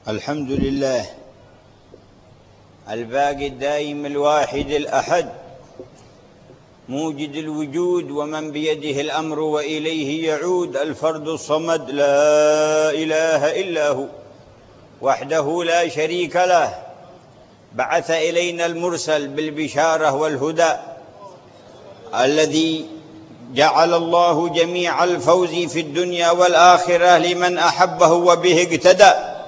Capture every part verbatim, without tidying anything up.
الحمد لله الباقي الدائم الواحد الأحد موجد الوجود ومن بيده الأمر وإليه يعود، الفرد الصمد لا إله إلا هو وحده لا شريك له، بعث إلينا المرسل بالبشارة والهدى الذي جعل الله جميع الفوز في الدنيا والآخرة لمن أحبه وبه اقتدى،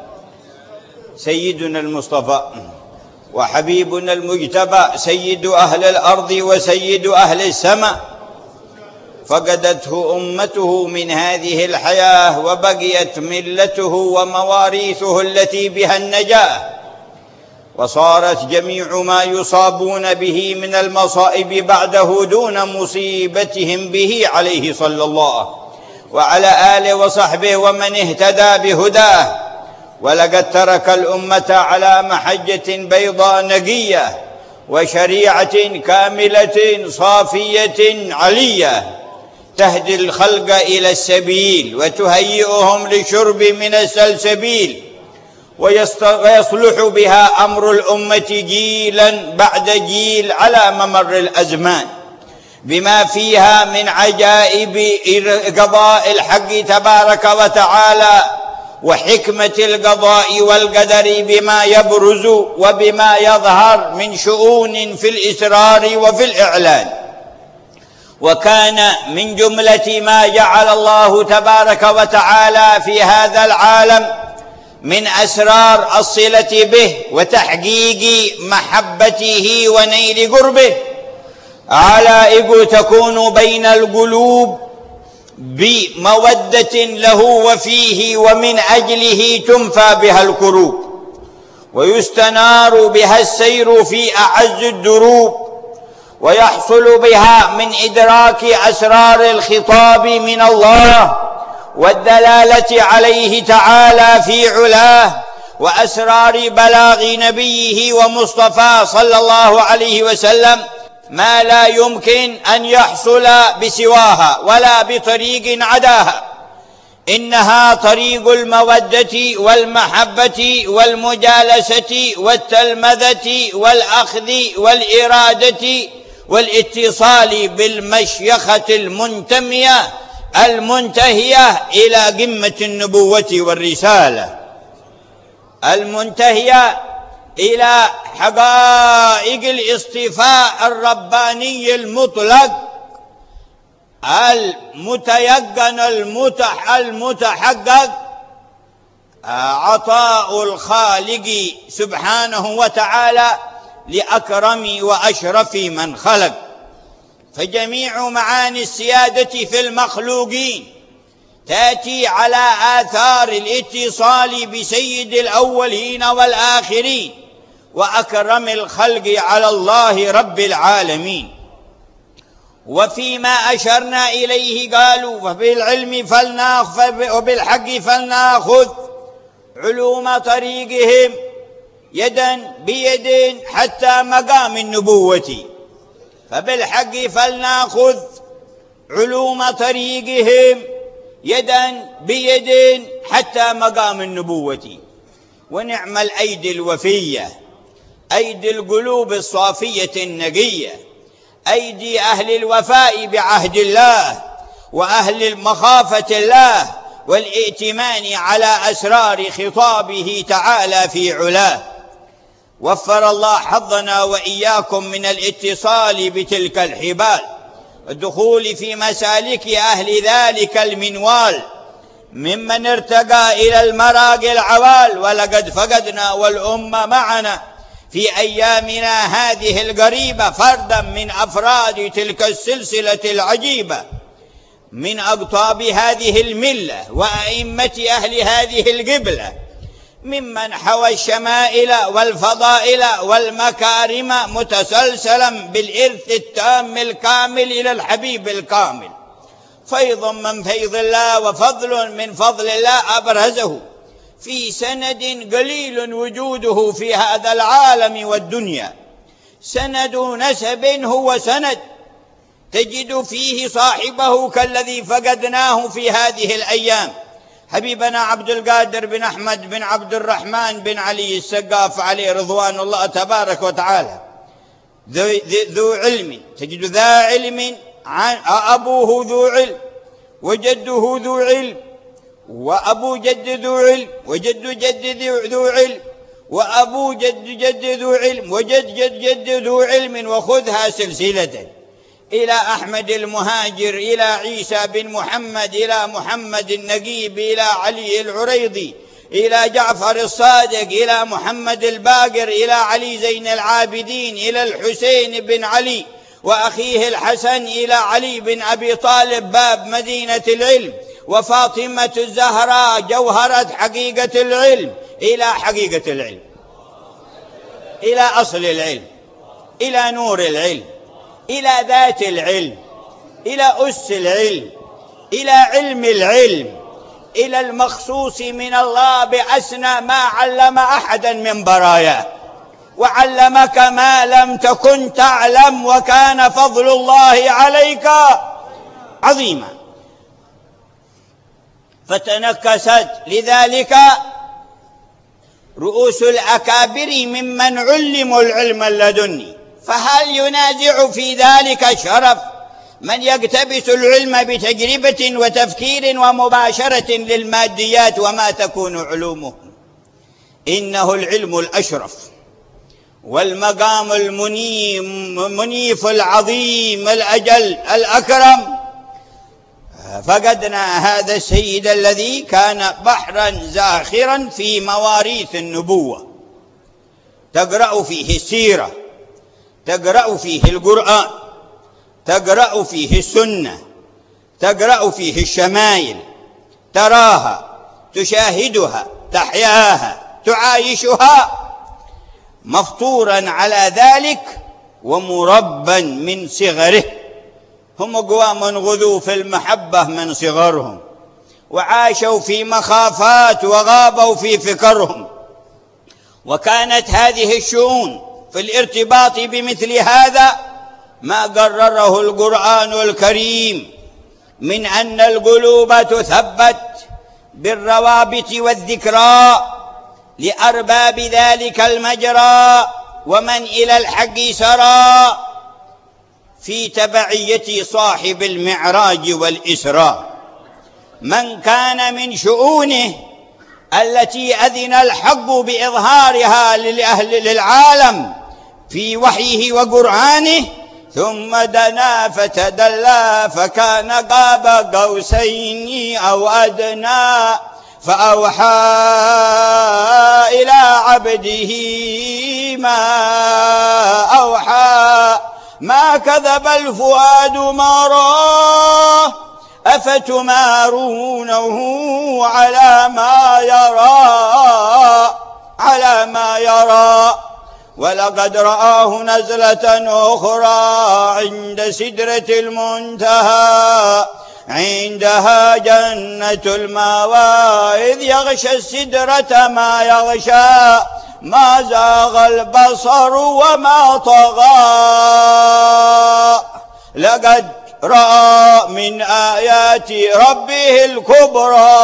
سيدنا المصطفى وحبيبنا المجتبى، سيد أهل الأرض وسيد أهل السماء، فقدته أمته من هذه الحياة وبقيت ملته ومواريثه التي بها النجاة، وصارت جميع ما يصابون به من المصائب بعده دون مصيبتهم به عليه صلى الله وعلى آله وصحبه ومن اهتدى بهداه. ولقد ترك الأمة على محجة بيضاء نقية وشريعة كاملة صافية علية تهدي الخلق إلى السبيل وتهيئهم لشرب من السلسبيل، ويصلح بها أمر الأمة جيلا بعد جيل على ممر الأزمان، بما فيها من عجائب قضاء الحق تبارك وتعالى وحكمة القضاء والقدر بما يبرز وبما يظهر من شؤون في الإسرار وفي الإعلان. وكان من جملة ما جعل الله تبارك وتعالى في هذا العالم من أسرار الصلة به وتحقيق محبته ونيل قربه علائق تكون بين القلوب بمودة له وفيه، ومن أجله تنفى بها الكروب ويستنار بها السير في أعز الدروب، ويحصل بها من إدراك أسرار الخطاب من الله والدلالة عليه تعالى في علاه، وأسرار بلاغ نبيه ومصطفى صلى الله عليه وسلم ما لا يمكن أن يحصل بسواها ولا بطريق عداها. إنها طريق المودة والمحبة والمجالسة والتلمذة والأخذ والإرادة والاتصال بالمشيخة المنتمية المنتهية إلى قمة النبوة والرسالة، المنتهية إلى حقائق الاصطفاء الرباني المطلق المتيقن المتحقق، عطاء الخالق سبحانه وتعالى لأكرم وأشرف من خلق. فجميع معاني السيادة في المخلوقين تأتي على آثار الاتصال بسيد الأولين والآخرين وأكرم الخلق على الله رب العالمين. وفيما أشرنا إليه قالوا وبالعلم فلنأخذ وبالحق فلنأخذ علوم طريقهم يدا بيد حتى مقام النبوة، فبالحق فلنأخذ علوم طريقهم يدا بيد حتى مقام النبوة. ونعم الأيدي الوفية، أيدي القلوب الصافية النقية، أيدي أهل الوفاء بعهد الله وأهل مخافة الله والائتمان على أسرار خطابه تعالى في علاه. وفر الله حظنا وإياكم من الاتصال بتلك الحبال والدخول في مسالك أهل ذلك المنوال ممن ارتقى إلى المراقي العوال. ولقد فقدنا والأمة معنا في أيامنا هذه القريبة فردا من أفراد تلك السلسلة العجيبة من أقطاب هذه الملة وأئمة أهل هذه القبلة، ممن حوى الشمائل والفضائل والمكارم متسلسلا بالإرث التام الكامل إلى الحبيب الكامل، فيض من فيض الله وفضل من فضل الله أبرزه في سند قليل وجوده في هذا العالم والدنيا، سند نسب هو سند تجد فيه صاحبه كالذي فقدناه في هذه الأيام، حبيبنا عبد القادر بن أحمد بن عبد الرحمن بن علي السقاف عليه رضوان الله تبارك وتعالى، ذو, ذو علم، تجد ذا علم، عن أبوه ذو علم وجده ذو علم وأبو جد ذو علم وجد جد ذو علم وأبو جد جد ذو علم وجد جد جد ذو علم، وخذها سلسلة إلى أحمد المهاجر، إلى عيسى بن محمد، إلى محمد النقيب، إلى علي العريضي، إلى جعفر الصادق، إلى محمد الباقر، إلى علي زين العابدين، إلى الحسين بن علي وأخيه الحسن، إلى علي بن أبي طالب باب مدينة العلم، وفاطمة الزهراء جوهرة حقيقة العلم، إلى حقيقة العلم، إلى أصل العلم، إلى نور العلم، إلى ذات العلم، إلى أس العلم، إلى علم العلم، إلى المخصوص من الله بأسنى ما علم أحدا من براياه، وعلمك ما لم تكن تعلم، وكان فضل الله عليك عظيما. فتنكست لذلك رؤوس الأكابر ممن علموا العلم اللدني، فهل ينازع في ذلك شرف من يقتبس العلم بتجربة وتفكير ومباشرة للماديات وما تكون علومه؟ إنه العلم الأشرف والمقام المنيف العظيم الأجل الأكرم. فقدنا هذا السيد الذي كان بحرا زاخرا في مواريث النبوة، تقرأ فيه السيرة، تقرأ فيه القرآن، تقرأ فيه السنة، تقرأ فيه الشمائل، تراها، تشاهدها، تحياها، تعايشها، مفطورا على ذلك ومربا من صغره. هم أقوام غذوا في المحبة من صغرهم، وعاشوا في مخافات وغابوا في فكرهم، وكانت هذه الشؤون في الارتباط بمثل هذا ما قرره القرآن الكريم من أن القلوب تثبت بالروابط والذكرى لأرباب ذلك المجرى ومن إلى الحق سرى في تبعية صاحب المعراج والإسراء، من كان من شؤونه التي أذن الحق بإظهارها للأهل للعالم في وحيه وقرآنه، ثم دنا فتدلى فكان قاب قوسين أو أدنى، فأوحى إلى عبده ما أوحى، ما كذب الفؤاد ما راه، أفتمارونه على ما يرى على ما يرى ولقد رآه نزلة أخرى عند سدرة المنتهى، عندها جنة المأوى، إذ يغشى السدرة ما يغشى، ما زاغ البصر وما طغى، لقد رأى من آيات ربه الكبرى،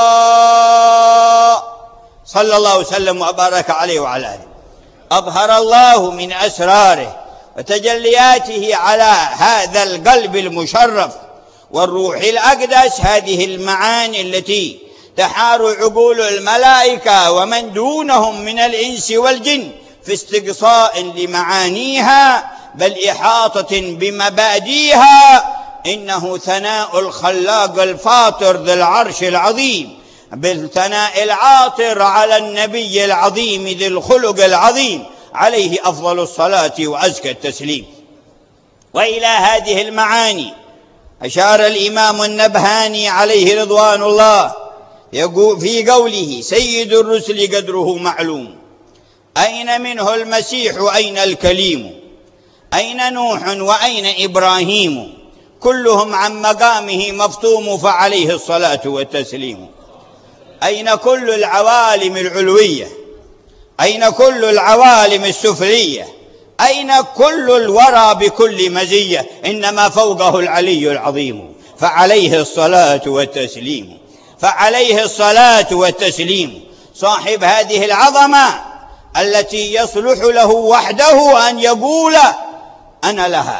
صلى الله وسلم وبارك عليه وعلى آله. أظهر الله من أسراره وتجلياته على هذا القلب المشرف والروح الأقدس هذه المعاني التي تحار عقول الملائكة ومن دونهم من الإنس والجن في استقصاء لمعانيها بل إحاطة بمبادئها. إنه ثناء الخلاق الفاطر ذي العرش العظيم بالثناء العاطر على النبي العظيم ذي الخلق العظيم عليه أفضل الصلاة وأزكى التسليم. وإلى هذه المعاني أشار الإمام النبهاني عليه رضوان الله يقول في قوله: سيد الرسل قدره معلوم، أين منه المسيح أين الكليم، أين نوح وأين إبراهيم، كلهم عن مقامه مفطوم فعليه الصلاة والتسليم. أين كل العوالم العلوية، أين كل العوالم السفلية، أين كل الورى بكل مزية، إنما فوقه العلي العظيم فعليه الصلاة والتسليم. فعليه الصلاة والتسليم صاحب هذه العظمة التي يصلح له وحده أن يقول أنا لها،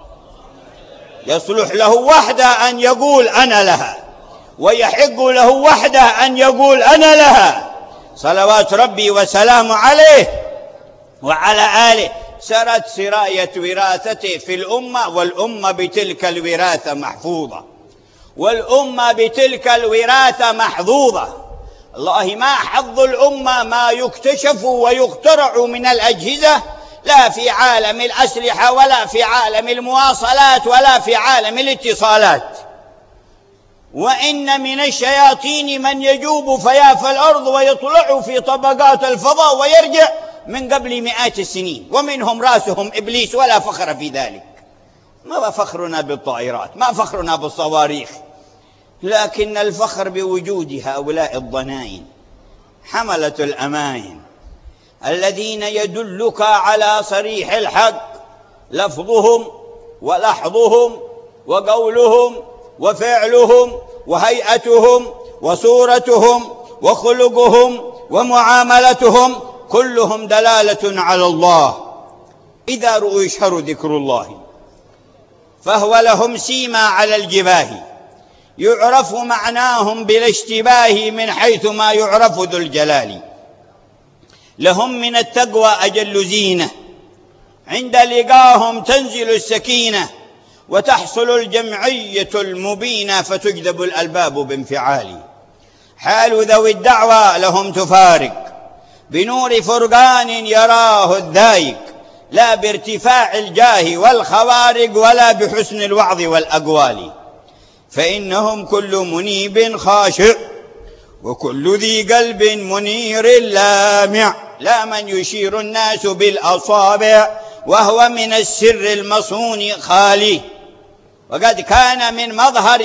يصلح له وحده أن يقول أنا لها، ويحق له وحده أن يقول أنا لها، صلوات ربي وسلامه عليه وعلى آله. سرت سراية وراثته في الأمة، والأمة بتلك الوراثة محفوظة، والأمة بتلك الوراثة محظوظة. الله ما حظ الأمة ما يكتشف ويخترع من الأجهزة، لا في عالم الأسلحة ولا في عالم المواصلات ولا في عالم الاتصالات. وإن من الشياطين من يجوب فياف الأرض ويطلع في طبقات الفضاء ويرجع من قبل مئات السنين، ومنهم راسهم إبليس، ولا فخر في ذلك. ما فخرنا بالطائرات، ما فخرنا بالصواريخ، لكن الفخر بوجود هؤلاء الضنائن حملة الأمائن الذين يدلك على صريح الحق لفظهم ولحظهم وقولهم وفعلهم وهيئتهم وصورتهم وخلقهم ومعاملتهم كلهم دلالة على الله. إذا رؤوا يشهر ذكر الله فهو لهم سيما على الجباه، يعرف معناهم بلا اشتباه من حيث ما يعرف ذو الجلال. لهم من التقوى أجل زينة، عند لقاهم تنزل السكينة، وتحصل الجمعية المبينة فتجذب الألباب بانفعال. حال ذوي الدعوى لهم تفارق بنور فرقان يراه الذايق، لا بارتفاع الجاه والخوارق ولا بحسن الوعظ والأقوال. فإنهم كل منيب خاشع وكل ذي قلب منير لامع، لا من يشير الناس بالأصابع وهو من السر المصون خالي. وقد كان من مظهر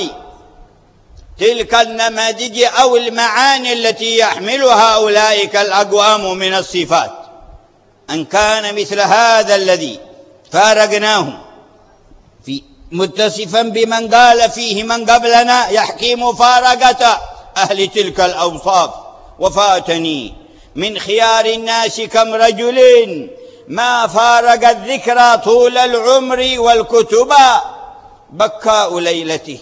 تلك النماذج أو المعاني التي يحملها أولئك الأقوام من الصفات أن كان مثل هذا الذي فارقناه في متصفا بمن قال فيه من قبلنا يحكي مفارقة أهل تلك الأوصاف. وفاتني من خيار الناس كم رجل ما فارق الذكرى طول العمر والكتب، بكاء ليلته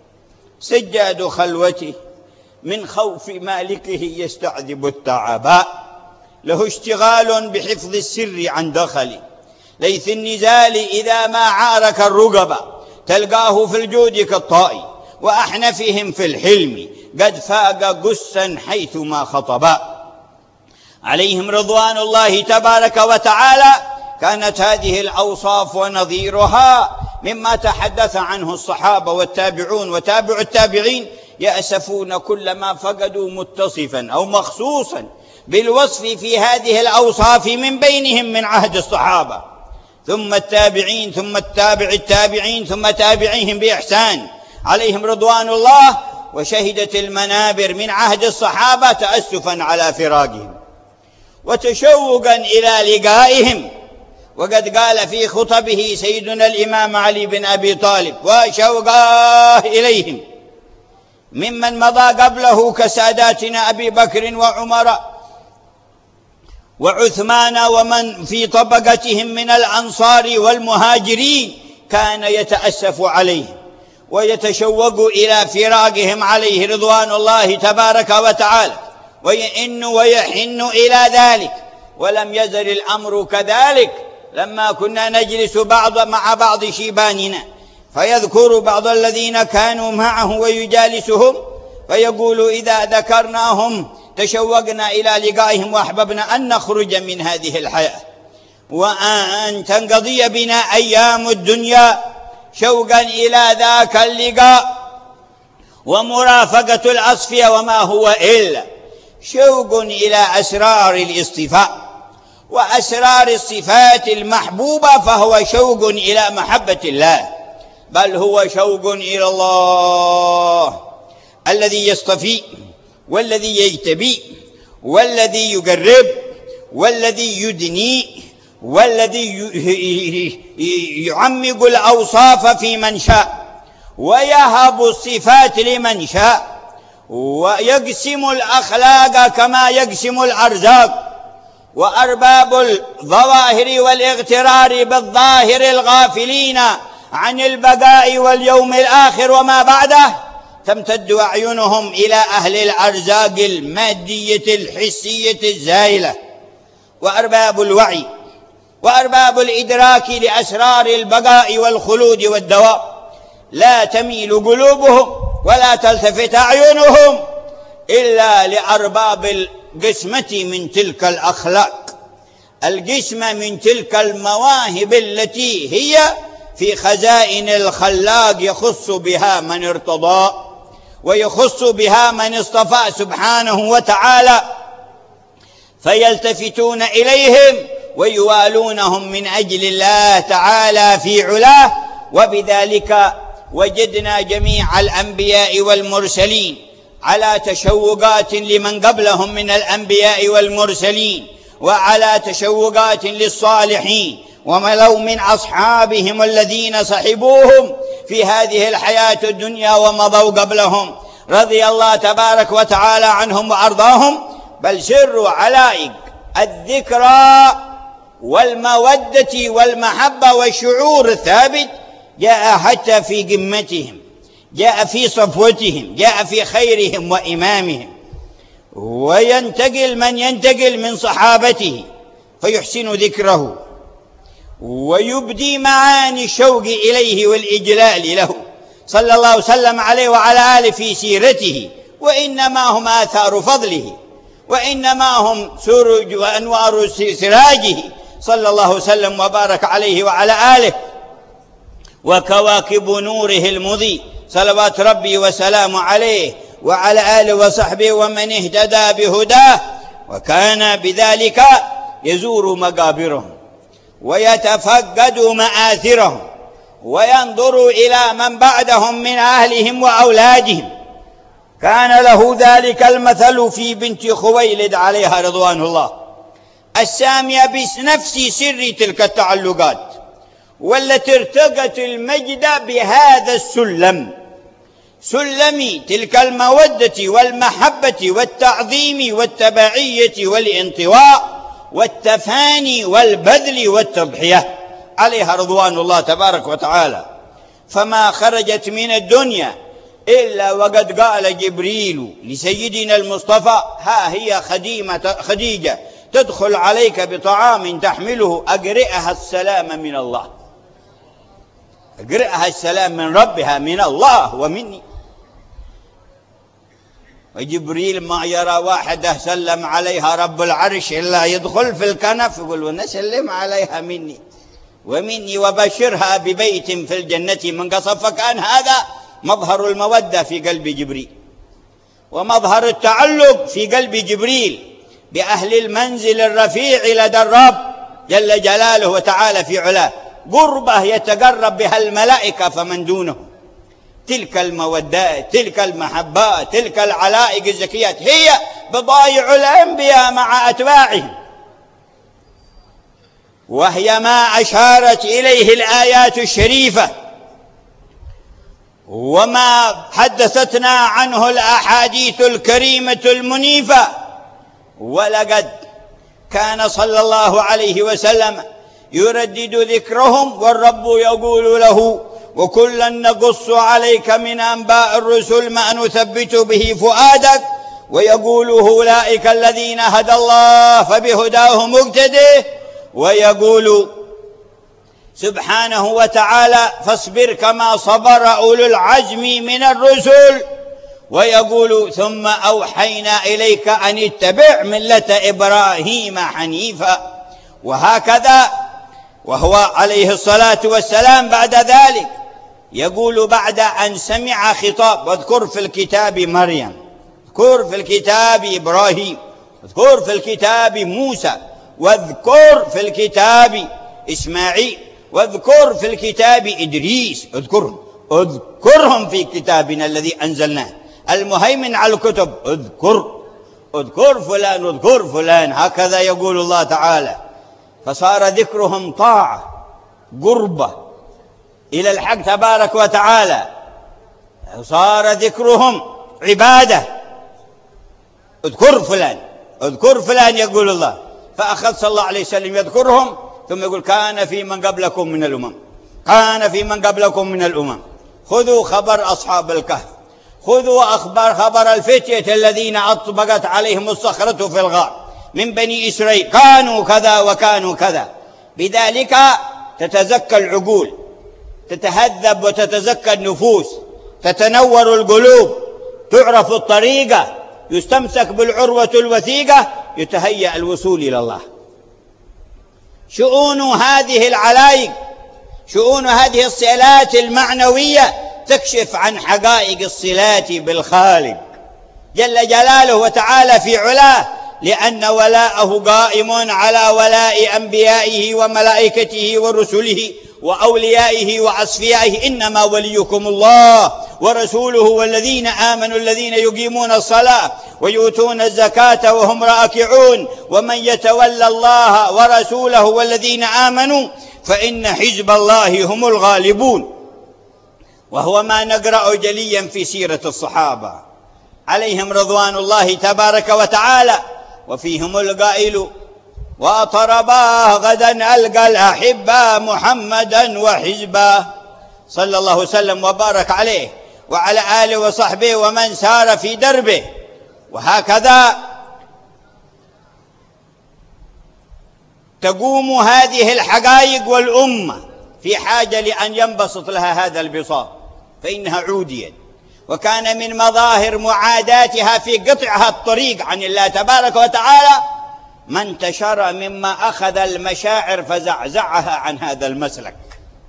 سجاد خلوته من خوف مالكه يستعذب التعباء، له اشتغال بحفظ السر عن دخل ليث النزال إذا ما عارك الرقبة، تلقاه في الجود كالطائي وأحنفهم في الحلم قد فاق قسا حيث ما خطبا. عليهم رضوان الله تبارك وتعالى كانت هذه الأوصاف ونظيرها مما تحدث عنه الصحابة والتابعون وتابع التابعين، يأسفون كلما فقدوا متصفا أو مخصوصا بالوصف في هذه الأوصاف من بينهم من عهد الصحابة ثم التابعين ثم التابع التابعين ثم تابعيهم بإحسان عليهم رضوان الله. وشهدت المنابر من عهد الصحابة تأسفا على فراقهم وتشوقا إلى لقائهم. وقد قال في خطبه سيدنا الإمام علي بن أبي طالب وشوقاه إليهم ممن مضى قبله كساداتنا أبي بكر وعمر وعثمان ومن في طبقتهم من الأنصار والمهاجرين، كان يتأسف عليهم ويتشوق إلى فراقهم عليه رضوان الله تبارك وتعالى، ويئن ويحن إلى ذلك. ولم يزل الأمر كذلك لما كنا نجلس بعض مع بعض شيباننا فيذكر بعض الذين كانوا معه ويجالسهم فيقول إذا ذكرناهم تشوقنا إلى لقائهم وأحببنا أن نخرج من هذه الحياة وأن تنقضي بنا أيام الدنيا شوقا إلى ذاك اللقاء ومرافقة الأصفية، وما هو إلا شوق إلى أسرار الاصطفاء وأسرار الصفات المحبوبة، فهو شوق إلى محبة الله، بل هو شوق إلى الله الذي يصطفي والذي يجتبي والذي يقرب والذي يدني والذي يعمق الأوصاف في من شاء ويهب الصفات لمن شاء ويقسم الأخلاق كما يقسم الأرزاق، وأرباب الظواهر والاغترار بالظاهر الغافلين عن البقاء واليوم الآخر وما بعده تمتد أعينهم إلى أهل الأرزاق المادية الحسية الزائلة. وأرباب الوعي وأرباب الإدراك لأسرار البقاء والخلود والدوام لا تميل قلوبهم ولا تلتفت أعينهم إلا لأرباب القسمة من تلك الأخلاق، القسمة من تلك المواهب التي هي في خزائن الخلاق يخص بها من ارتضى ويخص بها من اصطفى سبحانه وتعالى، فيلتفتون إليهم ويوالونهم من أجل الله تعالى في علاه. وبذلك وجدنا جميع الأنبياء والمرسلين على تشوقات لمن قبلهم من الأنبياء والمرسلين، وعلى تشوقات للصالحين، وملوا من أصحابهم الذين صحبوهم في هذه الحياة الدنيا ومضوا قبلهم رضي الله تبارك وتعالى عنهم وأرضاهم. بل سر علائق الذكرى والمودة والمحبة والشعور الثابت جاء حتى في قمتهم، جاء في صفوتهم، جاء في خيرهم وإمامهم. وينتقل من ينتقل من صحابته فيحسن ذكره ويبدي معاني الشوق إليه والإجلال له صلى الله وسلم عليه وعلى آله في سيرته، وإنما هم آثار فضله، وإنما هم سرج وأنوار سراجه صلى الله وسلم وبارك عليه وعلى آله، وكواكب نوره المضيء صلوات ربي وسلام عليه وعلى آله وصحبه ومن اهتدى بهداه. وكان بذلك يزور مقابرهم ويتفقد مآثرهم وينظر إلى من بعدهم من أهلهم وأولادهم. كان له ذلك المثل في بنت خويلد عليها رضوان الله السامية بنفس سر تلك التعلقات، والتي ارتقت المجد بهذا السلم، سلم تلك المودة والمحبة والتعظيم والتبعية والانطواء والتفاني والبذل والتضحية عليها رضوان الله تبارك وتعالى. فما خرجت من الدنيا إلا وقد قال جبريل لسيدنا المصطفى: ها هي خديمة خديجة تدخل عليك بطعام تحمله، أقرئها السلام من الله، أقرئها السلام من ربها من الله ومني. وجبريل ما يرى واحدة سلم عليها رب العرش إلا يدخل في الكنف يقول ونسلم عليها مني ومني وبشرها ببيت في الجنة من قصب. فكان هذا مظهر المودة في قلب جبريل، ومظهر التعلق في قلب جبريل بأهل المنزل الرفيع لدى الرب جل جلاله وتعالى في علاه، قربة يتقرب بها الملائكة فمن دونه. تلك المودات، تلك المحبات، تلك العلائق الزكيات هي بضايع الأنبياء مع أتباعهم، وهي ما أشارت إليه الآيات الشريفة وما حدثتنا عنه الأحاديث الكريمة المنيفة. ولقد كان صلى الله عليه وسلم يردد ذكرهم، والرب يقول له: وكلا نقص عليك من أنباء الرسل ما نثبت به فؤادك. ويقول: أولئك الذين هدى الله فبهداه مقتده. ويقول سبحانه وتعالى: فاصبر كما صبر أولو العزم من الرسل. ويقول: ثم أوحينا إليك أن اتبع ملة إبراهيم حنيفا. وهكذا وهو عليه الصلاة والسلام بعد ذلك يقول بعد أن سمع خطاب: واذكر في الكتاب مريم، واذكر في الكتاب إبراهيم، واذكر في الكتاب موسى، واذكر في الكتاب إسماعيل، واذكر في الكتاب إدريس. اذكرهم اذكرهم في كتابنا الذي أنزلناه المهيمن على الكتب. اذكر اذكر فلان اذكر فلان. هكذا يقول الله تعالى. فصار ذكرهم طاعة، قربة إلى الحق تبارك وتعالى، صار ذكرهم عبادة، اذكر فلان، اذكر فلان يقول الله. فأخذ صلى الله عليه وسلم يذكرهم ثم يقول كان في من قبلكم من الأمم، كان في من قبلكم من الأمم. خذوا خبر أصحاب الكهف، خذوا أخبار خبر الفتية الذين أطبقت عليهم الصخرة في الغار من بني إسرائيل، كانوا كذا وكانوا كذا. بذلك تتزكى العقول، تتهذب وتتزكى النفوس، تتنور القلوب، تعرف الطريقة، يستمسك بالعروة الوثيقة، يتهيأ الوصول إلى الله. شؤون هذه العلايق، شؤون هذه الصلات المعنوية تكشف عن حقائق الصلات بالخالق جل جلاله وتعالى في علاه، لأن ولاءه قائم على ولاء أنبيائه وملائكته ورسله وأوليائه وأصفيائه. إنما وليكم الله ورسوله والذين آمنوا الذين يقيمون الصلاة ويؤتون الزكاة وهم راكعون، ومن يتولى الله ورسوله والذين آمنوا فإن حزب الله هم الغالبون. وهو ما نقرأ جليا في سيرة الصحابة عليهم رضوان الله تبارك وتعالى، وفيهم القائل وطرباه غدا ألقى الأحبة محمدا وحزبه، صلى الله وسلم وبارك عليه وعلى آله وصحبه ومن سار في دربه. وهكذا تقوم هذه الحقائق، والأمة في حاجة لأن ينبسط لها هذا البساط، فإنها عوديت. وكان من مظاهر معاداتها في قطعها الطريق عن الله تبارك وتعالى ما انتشر مما أخذ المشاعر فزعزعها عن هذا المسلك،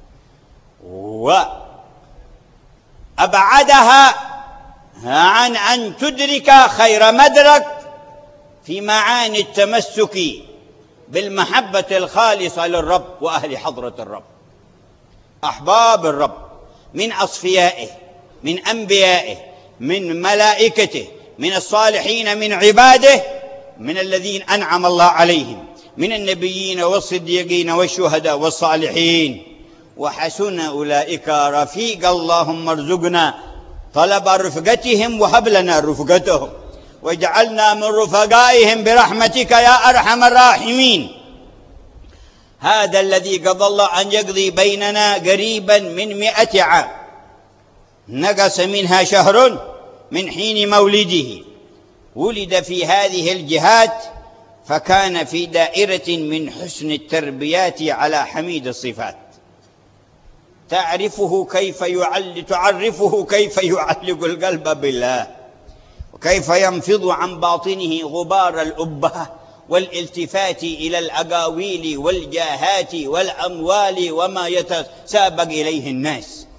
وأبعدها عن أن تدرك خير مدرك في معاني التمسك بالمحبة الخالصة للرب وأهل حضرة الرب، أحباب الرب من أصفيائه، من أنبيائه، من ملائكته، من الصالحين من عباده، من الذين أنعم الله عليهم من النبيين والصديقين والشهداء والصالحين، وحسن أولئك رفيق. اللهم ارزقنا طلب رفقتهم وهب لنا رفقتهم، واجعلنا من رفقائهم برحمتك يا أرحم الراحمين. هذا الذي قضى الله أن يقضي بيننا قريبا من مئة عام، نقص منها شهر من حين مولده، ولد في هذه الجهات، فكان في دائرة من حسن التربيات على حميد الصفات، تعرفه كيف يعل تعرفه كيف يعلق القلب بالله، وكيف ينفض عن باطنه غبار الأبهة والالتفات إلى الأقاويل والجاهات والأموال وما يتسابق إليه الناس.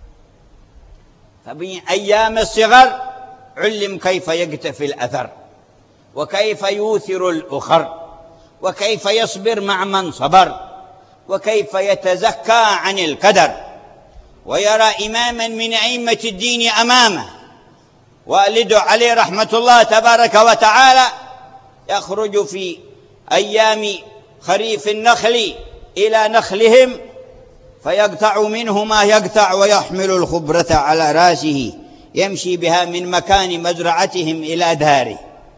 فبأيام الصغر علم كيف يقتفي الأثر، وكيف يوثر الأخر، وكيف يصبر مع من صبر، وكيف يتزكى عن الكدر، ويرى إماما من أئمة الدين أمامه. والده عليه رحمة الله تبارك وتعالى يخرج في أيام خريف النخل إلى نخلهم فيقطع منه ما يقطع، ويحمل الخبرة على رأسه يمشي بها من مكان مزرعتهم إلى داره،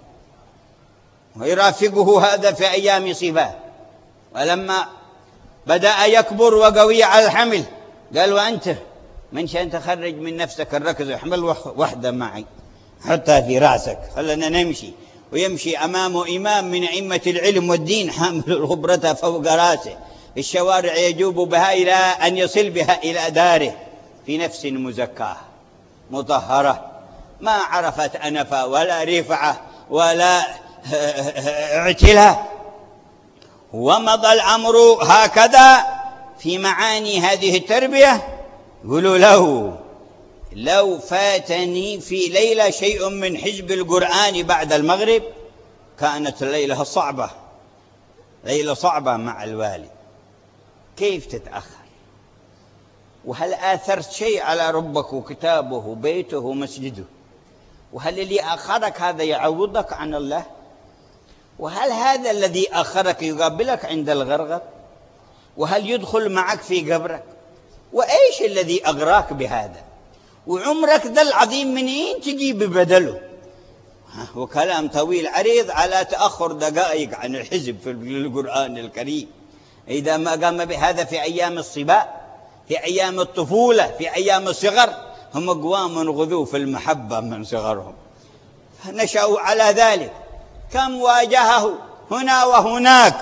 ويرافقه هذا في أيام صباه. ولما بدأ يكبر وقوي على الحمل قال وأنت من شأن تخرج من نفسك الركز، احمل وحدة معي حتى في رأسك، خلنا نمشي. ويمشي أمامه إمام من أئمة العلم والدين حامل الخبرة فوق رأسه، الشوارع يجوب بها إلى أن يصل بها إلى داره في نفس مزكاة مطهرة ما عرفت أنفة ولا رفعة ولا اعتلاء. ومضى الأمر هكذا في معاني هذه التربية. يقولوا له لو فاتني في ليلة شيء من حزب القرآن بعد المغرب كانت الليلة صعبة، ليلة صعبة مع الوالد. كيف تتأخر؟ وهل آثرت شيء على ربك وكتابه بيته ومسجده؟ وهل اللي أخرك هذا يعوضك عن الله؟ وهل هذا الذي أخرك يقابلك عند الغرغر؟ وهل يدخل معك في قبرك؟ وإيش الذي أغراك بهذا؟ وعمرك ذا العظيم منين تجيب بدله؟ وكلام طويل عريض على تأخر دقائق عن الحزب في القرآن الكريم. إذا ما قام بهذا في أيام الصبا، في أيام الطفولة، في أيام الصغر، هم أقوام غذوا في المحبة من صغرهم، نشأوا على ذلك. كم واجهه هنا وهناك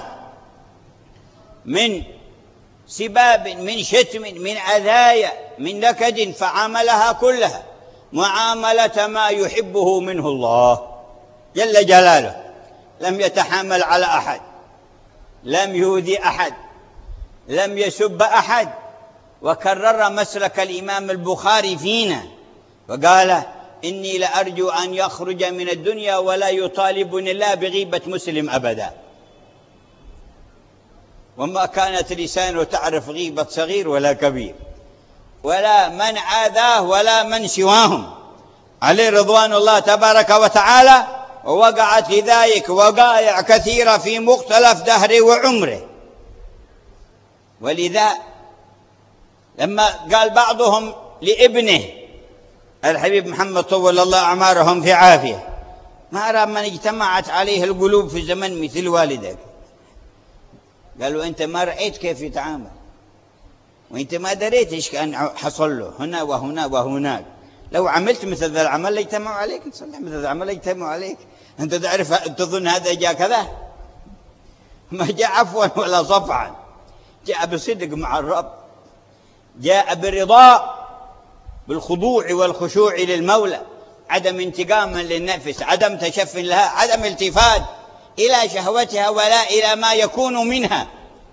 من سباب، من شتم، من أذايا، من نكد، فعاملها كلها معاملة ما يحبه منه الله جل جلاله. لم يتحامل على أحد، لم يؤذي أحد، لم يسب أحد. وكرر مسلك الإمام البخاري فينا وقال: إني لأرجو أن يخرج من الدنيا ولا يطالبني الله بغيبة مسلم أبدا. وما كانت لسانه تعرف غيبة صغير ولا كبير، ولا من عاداه ولا من سواهم، عليه رضوان الله تبارك وتعالى. ووقعت لذلك وقائع كثيرة في مختلف دهره وعمره. ولذا لما قال بعضهم لابنه الحبيب محمد طول الله أعمارهم في عافية: ما أرى من اجتمعت عليه القلوب في زمن مثل والدك. قالوا: أنت ما رأيت كيف يتعامل، وأنت ما دريت إيش كان حصل له هنا وهنا وهناك. لو عملت مثل ذا العمل ليجتمعوا عليك، تصلح مثل ذا العمل ليجتمعوا عليك. أنت تعرف، تظن هذا جاء كذا؟ ما جاء عفوا ولا صفعا، جاء بصدق مع الرب، جاء برضاء، بالخضوع والخشوع للمولى، عدم انتقام للنفس، عدم تشف لها، عدم التفات إلى شهوتها ولا إلى ما يكون منها.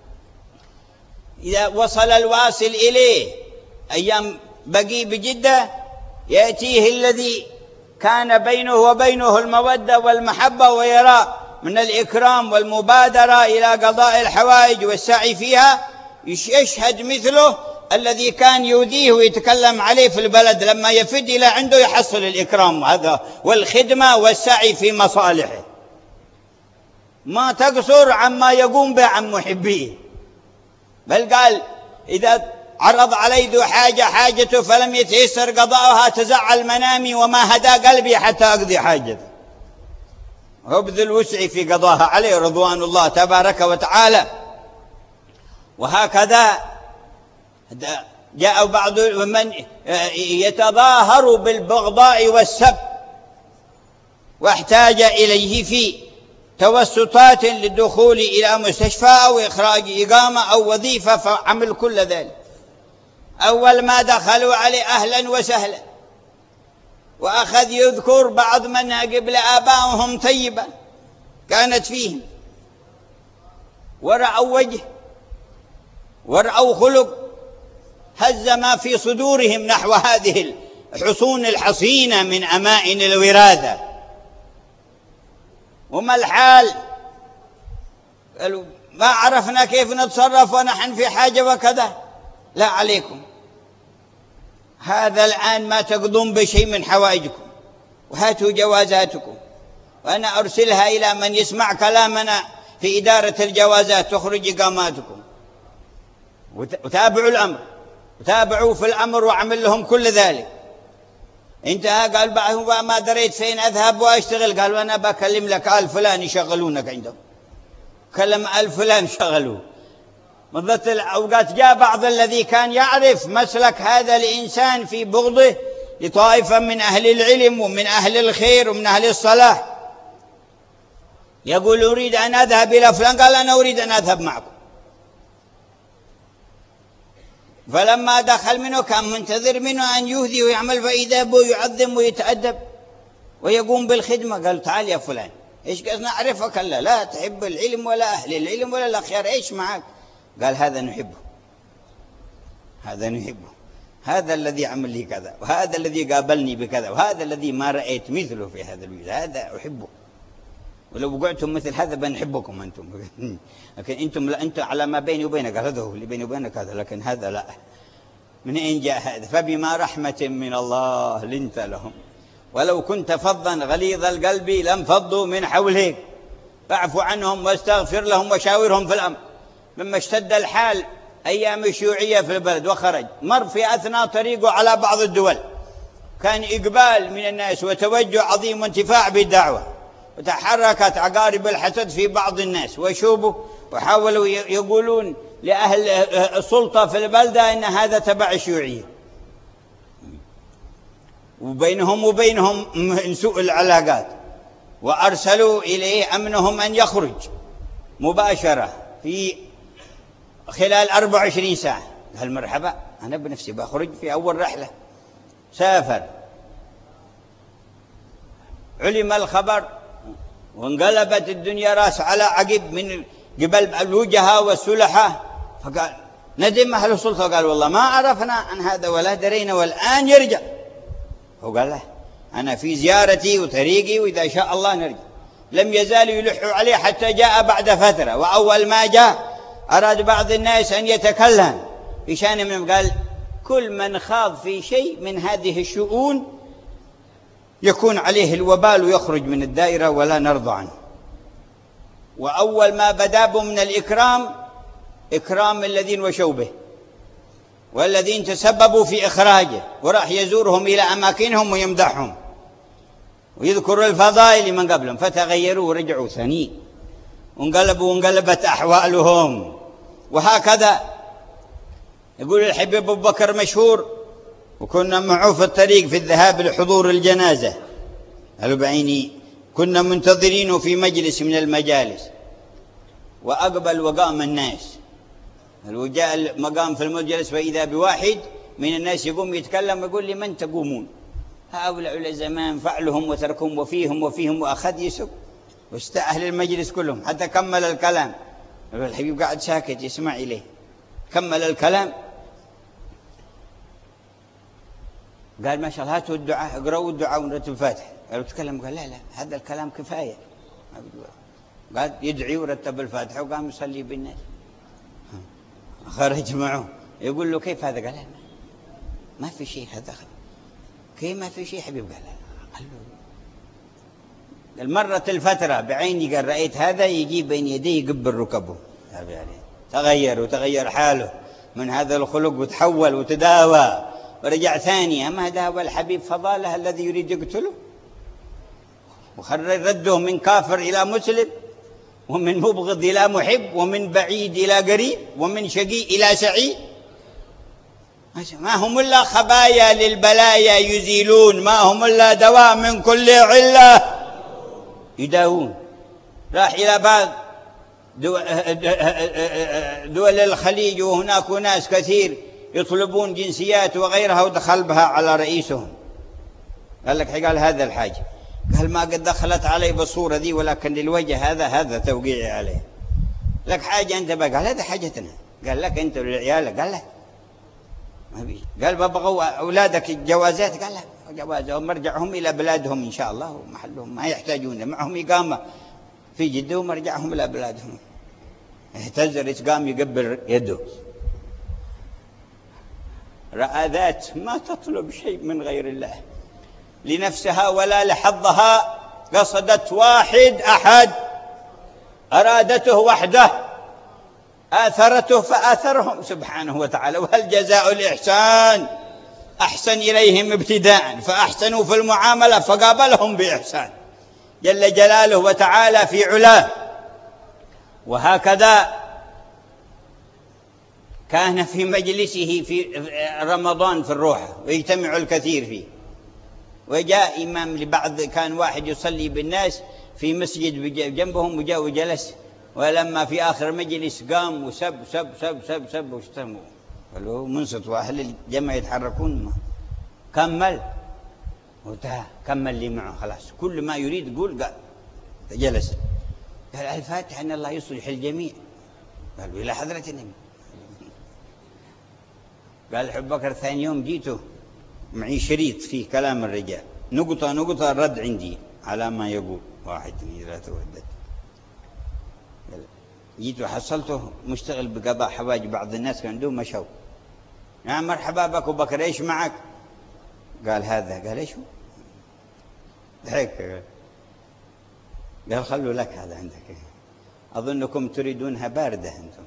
إذا وصل الواصل إليه أيام بقي بجدة، يأتيه الذي كان بينه وبينه المودة والمحبة، ويرى من الإكرام والمبادرة إلى قضاء الحوائج والسعي فيها، يشهد مثله الذي كان يؤذيه ويتكلم عليه في البلد، لما يفد إلى عنده يحصل الإكرام هذا والخدمة والسعي في مصالحه، ما تقصر عما يقوم به عن محبيه. بل قال: إذا عرض علي ذو حاجة حاجته فلم يتيسر قضاؤها تزعل منامي وما هدى قلبي حتى أقضي حاجته. وابذل الوسع في قضاها، عليه رضوان الله تبارك وتعالى. وهكذا جاء بعض من يتظاهر بالبغضاء والسب، واحتاج إليه في توسطات للدخول إلى مستشفى أو إخراج إقامة أو وظيفة، فعمل كل ذلك. أول ما دخلوا عليه أهلا وسهلا، وأخذ يذكر بعض من قبل آبائهم طيبة كانت فيهم، ورأوا وجه، ورأوا خلق، هز ما في صدورهم نحو هذه الحصون الحصينة من أمائن الوراثة. وما الحال؟ قالوا: ما عرفنا كيف نتصرف ونحن في حاجة وكذا. لا عليكم، هذا الآن ما تقضون بشيء من حوائجكم، وهاتوا جوازاتكم، وأنا أرسلها إلى من يسمع كلامنا في إدارة الجوازات تخرج إقاماتكم، وتابعوا الأمر، وتابعوا في الأمر وعمل لهم كل ذلك. انتهى. قال: بعضهم: ما دريت فين أذهب وأشتغل. قال: وأنا بكلم لك آل فلان يشغلونك عندهم. كلم آل فلان شغلوه. مضت الأوقات جاء بعض الذي كان يعرف مسلك هذا الإنسان في بغضه لطائفة من أهل العلم ومن أهل الخير ومن أهل الصلاح، يقول: أريد أن أذهب إلى فلان. قال: أنا أريد أن أذهب معكم. فلما دخل منه كان منتظر منه أن يهدي ويعمل، فإذا بو يعظم ويتأدب ويقوم بالخدمة. قال: تعال يا فلان، إيش قصنا أعرفك؟ لا لا تحب العلم ولا أهل العلم ولا الأخيار، إيش معك؟ قال: هذا نحبه، هذا نحبه، هذا الذي عمل لي كذا، وهذا الذي قابلني بكذا، وهذا الذي ما رأيت مثله في هذا الوجود، هذا أحبه. ولو وقعتم مثل هذا بنحبكم أنتم، لكن أنتم لا، أنتم على ما بيني وبينك، هذا هو اللي بيني وبينك هذا، لكن هذا لا. من أين جاء هذا؟ فبما رحمة من الله لنت لهم، ولو كنت فظا غليظ القلب لانفضوا من حولك، فاعف عنهم واستغفر لهم وشاورهم في الأمر. لما اشتد الحال أيام الشيوعية في البلد وخرج، مر في أثناء طريقه على بعض الدول، كان إقبال من الناس وتوجه عظيم وانتفاع بالدعوة، وتحركت عقارب الحسد في بعض الناس وشوبوا وحاولوا يقولون لأهل السلطة في البلدة إن هذا تبع الشيوعية، وبينهم وبينهم سوء العلاقات، وأرسلوا إليه أمنهم أن يخرج مباشرة في خلال أربع وعشرين ساعة. قال مرحبا، أنا بنفسي بخرج في أول رحلة. سافر، علم الخبر وانقلبت الدنيا راس على عقب من قبل الوجهاء والسلحاء، فقال ندم أهل السلطة، قال والله ما عرفنا عن هذا ولا درينا، والآن يرجع. هو قال له أنا في زيارتي وطريقي وإذا شاء الله نرجع. لم يزالوا يلحوا عليه حتى جاء بعد فترة، وأول ما جاء أراد بعض الناس أن يتكلم في شأن منهم، قال كل من خاض في شيء من هذه الشؤون يكون عليه الوبال ويخرج من الدائرة ولا نرضى عنه. وأول ما بدا من الإكرام إكرام الذين وشوا به والذين تسببوا في إخراجه، وراح يزورهم إلى أماكنهم ويمدحهم ويذكر الفضائل من قبلهم، فتغيروا ورجعوا ثاني وانقلبوا وانقلبت أحوالهم. وهكذا يقول الحبيب أبو بكر مشهور، وكنا معه في الطريق في الذهاب لحضور الجنازة، قالوا بعيني كنا منتظرينه في مجلس من المجالس، وأقبل وقام الناس، وجاء المقام في المجلس فإذا بواحد من الناس يقوم يتكلم يقول لي من تقومون؟ هؤلاء الزمان فعلهم وتركهم وفيهم وفيهم، وأخذ يسب واستأهل المجلس كلهم حتى كمل الكلام. الحبيب قاعد ساكت يسمع إليه، كمل الكلام، قال ما شاء الله هاتوا الدعاء، اقرأوا الدعاء ونرتب الفاتحة. قالوا تكلم، قال لا لا هذا الكلام كفاية. قال يدعي ورتب الفاتحة وقام يصلي بالناس. خرج معه يقول له كيف هذا؟ قال لا ما في شيء، هذا كيف ما في شيء حبيب؟ قال لا. قال له المرة الفترة بعيني، قال رأيت هذا يجي بين يديه يقبل ركبه، تغير وتغير حاله من هذا الخلق وتحول وتداوى ورجع ثاني. أما داوى الحبيب فضاله الذي يريد يقتله، وخرج رده من كافر إلى مسلم، ومن مبغض إلى محب، ومن بعيد إلى قريب، ومن شقي إلى سعيد. ما هم إلا خبايا للبلايا يزيلون، ما هم إلا دواء من كل علة يداوون. راح إلى بعض دول الخليج، وهناك ناس كثير يطلبون جنسيات وغيرها، ودخل بها على رئيسهم. قال لك قال هذا الحاج، قال ما قد دخلت علي بالصورة ذي، ولكن الوجه هذا هذا توقيعي عليه. لك حاجة أنت بقى؟ قال هذا حاجتنا. قال لك أنت ولعيالك؟ قال لا ما بي. قال ببغوا أولادك الجوازات؟ قال لا جوازهم مرجعهم إلى بلادهم إن شاء الله ومحلهم، ما يحتاجون، معهم إقامة في جدة ومرجعهم إلى بلادهم. اهتز رئيس قام يقبل يده، رأى ذات ما تطلب شيء من غير الله لنفسها ولا لحظها، قصدت واحد أحد، أرادته وحده، آثرته فآثرهم سبحانه وتعالى. وهل جزاء الإحسان؟ أحسن إليهم ابتداء فأحسنوا في المعاملة فقابلهم بإحسان جل جلاله وتعالى في علاه. وهكذا كان في مجلسه في رمضان في الروحة ويجتمع الكثير فيه، وجاء إمام لبعض، كان واحد يصلي بالناس في مسجد جنبهم وجاء وجلس، ولما في آخر مجلس قام وسب سب سب سب سب واشتموا، قالوا منصت وأهل الجمع يتحركون. كمل وانتهى، كمل لي معه خلاص، كل ما يريد يقول قال جلس. قال الفاتحة أن الله يصلح الجميع. قال إلى حضرة النبي. قال أبو بكر ثاني يوم جيته معي شريط فيه كلام الرجال، نقطة نقطة الرد عندي على ما يقول واحد اثنين ثلاثة وعدت. جيت وحصلته مشتغل بقضاء حوائج بعض الناس كان عندهم مشوا. نعم مرحبا بك أبو بكر، إيش معك؟ قال هذا. قال إيش هو؟ ضحك. قال خلوا لك هذا عندك، أظنكم تريدونها باردة أنتم،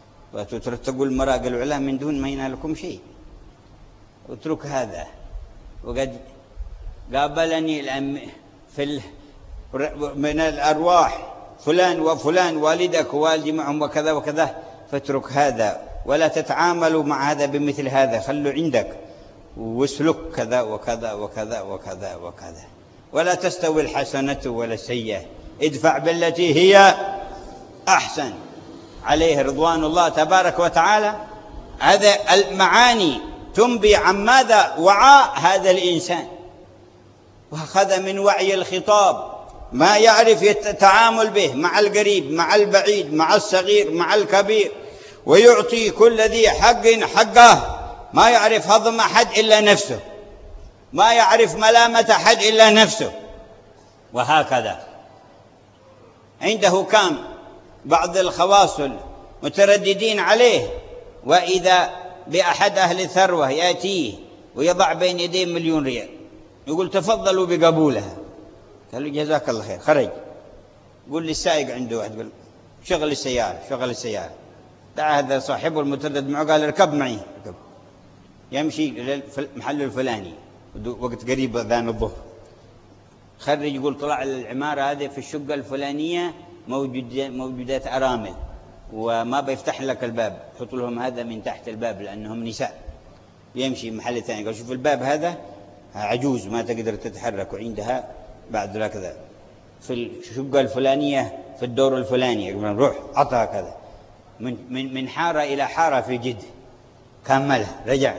وتترتقوا المراقل العلا من دون ما ينالكم شيء، اترك هذا. وقد قابلني في من الأرواح فلان وفلان والدك ووالدي معهم وكذا وكذا، فاترك هذا ولا تتعاملوا مع هذا بمثل هذا، خلوا عندك واسلك كذا وكذا وكذا وكذا وكذا، ولا تستوي الحسنة ولا السيئة، ادفع بالتي هي أحسن. عليه رضوان الله تبارك وتعالى. هذا المعاني تنبي عن ماذا وعى هذا الإنسان، وأخذ من وعي الخطاب ما يعرف التعامل به مع القريب مع البعيد مع الصغير مع الكبير، ويعطي كل ذي حق حقه، ما يعرف هضم أحد إلا نفسه، ما يعرف ملامة أحد إلا نفسه. وهكذا عنده كان بعض الخواص مترددين عليه، وإذا بأحد أهل الثروة يأتيه ويضع بين يديه مليون ريال، يقول تفضلوا بقبولها. قالوا جزاك الله خير. خرج يقول للسائق عنده واحد، يقول شغل السيارة شغل السيارة. دعا هذا صاحبه المتردد معه قال اركب معي. ركب. يمشي للمحل الفلاني وقت قريب أذان الظهر. خرج يقول طلع العمارة هذه في الشقة الفلانية موجود موجودات أرامل، وما بيفتح لك الباب، حط لهم هذا من تحت الباب لأنهم نساء. يمشي محل ثاني قال شوف الباب هذا عجوز ما تقدر تتحرك، وعندها بعد كذا في الشقة الفلانية في الدور الفلاني، نروح عطها كذا. من من من حارة إلى حارة في جدة كملها. رجع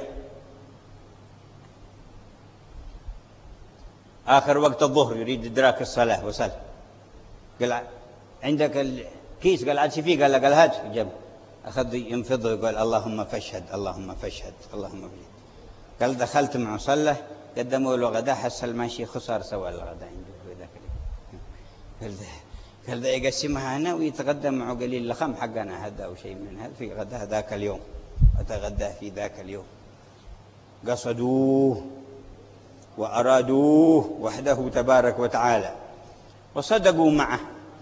آخر وقت الظهر يريد إدراك الصلاة وصل، قال عندك الكيس؟ قال عاد فيه؟ قال قال هات. جاب أخذ ينفضه وقال اللهم فاشهد اللهم فاشهد اللهم فاشهد. قال دخلت معه صلى، قدموا له غداء، حصل ماشي خسر سوى الغداء عنده في ذاك اليوم. قال ده قال ده يقسمها أنا ويتغدى معه قليل لخم حقنا هذا أو شيء من هذا في غداء ذاك اليوم، أتغدى في ذاك اليوم. قصدوه وأرادوه وحده تبارك وتعالى وصدقوا معه،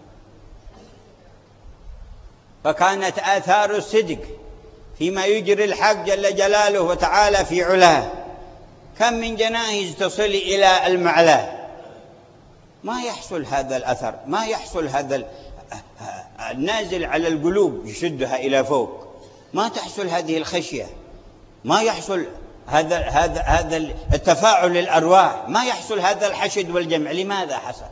فكانت آثار الصدق فيما يجري الحق جل جلاله وتعالى في علاه. كم من جنائز تصل إلى المعلى، ما يحصل هذا الأثر، ما يحصل هذا النازل على القلوب يشدها إلى فوق، ما تحصل هذه الخشية، ما يحصل هذا هذا هذا التفاعل الأرواح، ما يحصل هذا الحشد والجمع. لماذا حصل؟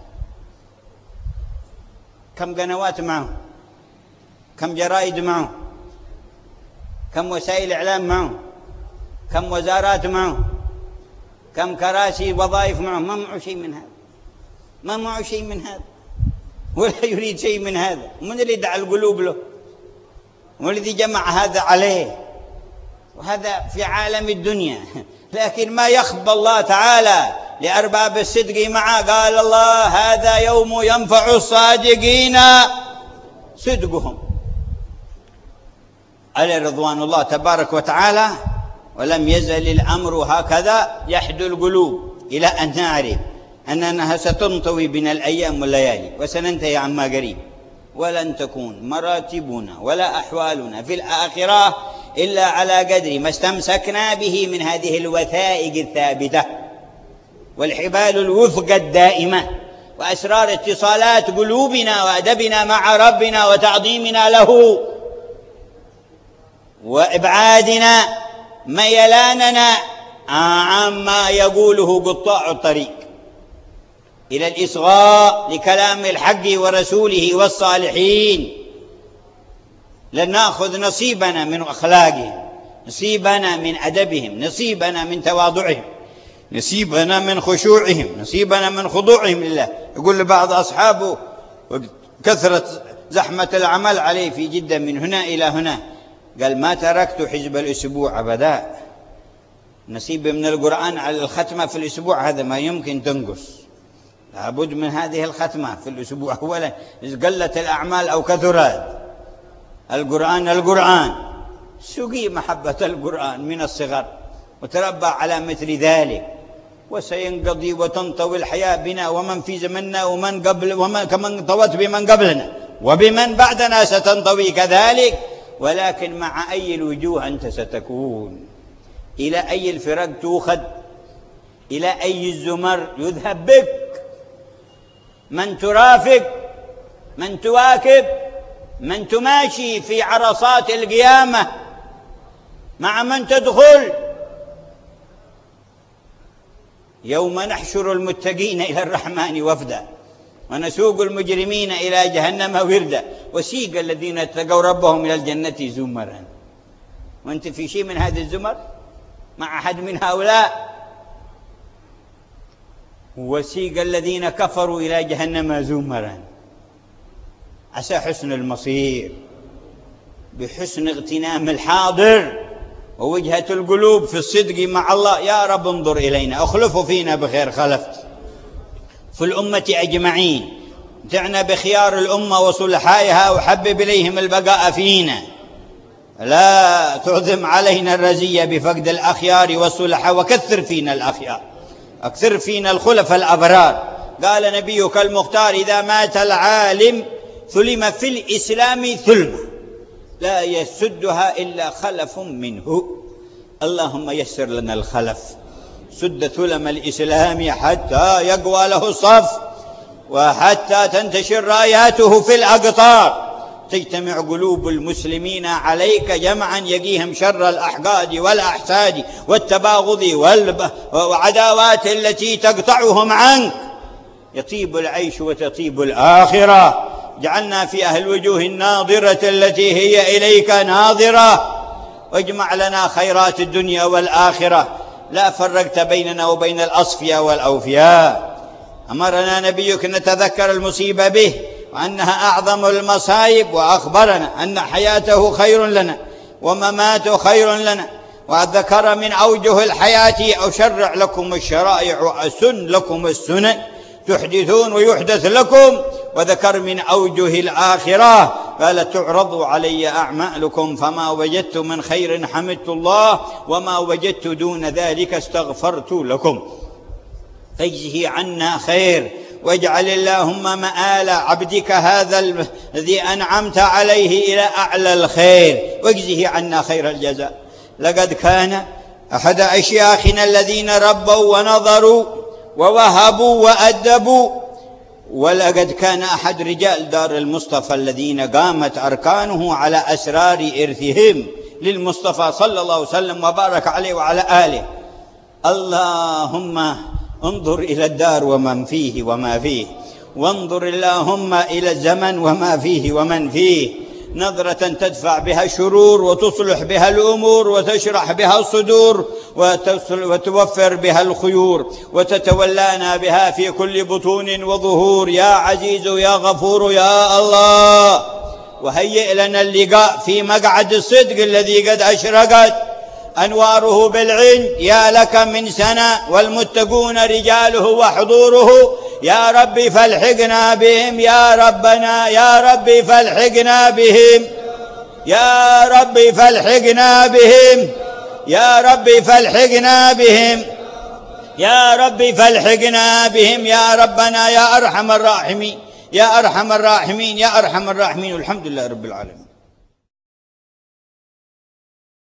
كم قنوات معه، كم جرائد معه، كم وسائل إعلام معه، كم وزارات معه، كم كراسي وظائف معه. ما معه شيء من هذا، ما معه شيء من هذا، ولا يريد شيء من هذا. من اللي دعا القلوب له؟ والذي جمع هذا عليه؟ وهذا في عالم الدنيا. لكن ما يخبى الله تعالى لأرباب الصدق معه. قال الله هذا يوم ينفع الصادقين صدقهم. عليه رضوان الله تبارك وتعالى. ولم يزل الأمر هكذا يحدو القلوب إلى أن نعرف أنها ستنطوي بنا الأيام والليالي وسننتهي عما قريب، ولن تكون مراتبنا ولا أحوالنا في الآخرة إلا على قدر ما استمسكنا به من هذه الوثائق الثابتة والحبال الوثقى الدائمة وأسرار اتصالات قلوبنا وأدبنا مع ربنا وتعظيمنا له وإبعادنا ميلاننا عما يقوله قطاع الطريق إلى الإصغاء لكلام الحق ورسوله والصالحين. لن نأخذ نصيبنا من أخلاقهم، نصيبنا من أدبهم، نصيبنا من تواضعهم، نصيبنا من خشوعهم، نصيبنا من خضوعهم لله. يقول لبعض أصحابه كثرة زحمة العمل عليه في جدة من هنا إلى هنا، قال ما تركت حزب الأسبوع أبدا. نصيب من القرآن على الختمة في الأسبوع هذا ما يمكن تنقص، لابد من هذه الختمة في الأسبوع. أولا قلت الأعمال أو كثرت، القرآن القرآن سقي محبة القرآن من الصغر وتربى على مثل ذلك، وسينقضي وتنطوي الحياة بنا ومن في زمننا ومن قبل ومن كمن طوت بمن قبلنا وبمن بعدنا ستنطوي كذلك. ولكن مع أي الوجوه أنت ستكون؟ إلى أي الفرق تؤخذ؟ إلى أي الزمر يذهب بك؟ من ترافق؟ من تواكب؟ من تماشي في عرصات القيامة؟ مع من تدخل؟ يوم نحشر المتقين إلى الرحمن وفدا ونسوق المجرمين إلى جهنم وردا وسيق الذين اتقوا ربهم إلى الجنة زمرا. وأنت في شيء من هذه الزمر؟ مع أحد من هؤلاء؟ وسيق الذين كفروا إلى جهنم زمرا. عسى حسن المصير بحسن اغتنام الحاضر ووجهة القلوب في الصدق مع الله. يا رب انظر إلينا، اخلفوا فينا بخير خلفت في الأمة أجمعين، متعنا بخيار الأمة وصلحائها وحبب إليهم البقاء فينا، لا تعظم علينا الرزية بفقد الأخيار والصلحاء، وكثر فينا الأخيار، أكثر فينا الخلف الأبرار. قال نبيك المختار: إذا مات العالم ثلم في الإسلام ثلمة لا يسدها إلا خلف منه. اللهم يسر لنا الخلف، سد ثلم الإسلام حتى يقوى له الصف، وحتى تنتشر راياته في الأقطار، تجتمع قلوب المسلمين عليك جمعا يقيهم شر الأحقاد والأحساد والتباغض والعداوات التي تقطعهم عنك. يطيب العيش وتطيب الآخرة. جعلنا في أهل الوجوه الناظرة التي هي إليك ناظرة، واجمع لنا خيرات الدنيا والآخرة. لا فرقت بيننا وبين الأصفياء والأوفياء. أمرنا نبيك نتذكر المصيبة به وأنها أعظم المصائب، وأخبرنا أن حياته خير لنا ومماته خير لنا، وذكر من أوجه الحياة: أشرع لكم الشرائع وأسن لكم السنن تحدثون ويحدث لكم. وذكر من أوجه الآخرة قال: تعرض علي أعمالكم فما وجدت من خير حمدت الله وما وجدت دون ذلك استغفرت لكم. فاجزه عنا خير، واجعل اللهم مآل عبدك هذا الذي أنعمت عليه إلى أعلى الخير، واجزه عنا خير الجزاء. لقد كان أحد أشياخنا الذين ربوا ونظروا ووهبوا وأدبوا، ولقد كان أحد رجال دار المصطفى الذين قامت أركانه على أسرار إرثهم للمصطفى صلى الله عليه وسلم وبارك عليه وعلى آله. اللهم انظر إلى الدار ومن فيه وما فيه، وانظر اللهم إلى الزمن وما فيه ومن فيه، نظرة تدفع بها الشرور وتصلح بها الأمور وتشرح بها الصدور وتوفر بها الخيور وتتولانا بها في كل بطون وظهور. يا عزيز يا غفور يا الله. وهيئ لنا اللقاء في مقعد الصدق الذي قد أشرقت أنواره بالعين. يا لك من سنة والمتقون رجاله وحضوره. يا ربي فالحقنا بهم يا ربنا، يا ربي فالحقنا بهم، يا ربي فالحقنا بهم، يا ربي فالحقنا بهم، يا ربي فالحقنا بهم يا ربنا يا أرحم الراحمين، يا أرحم الراحمين، يا أرحم الراحمين. والحمد لله رب العالمين.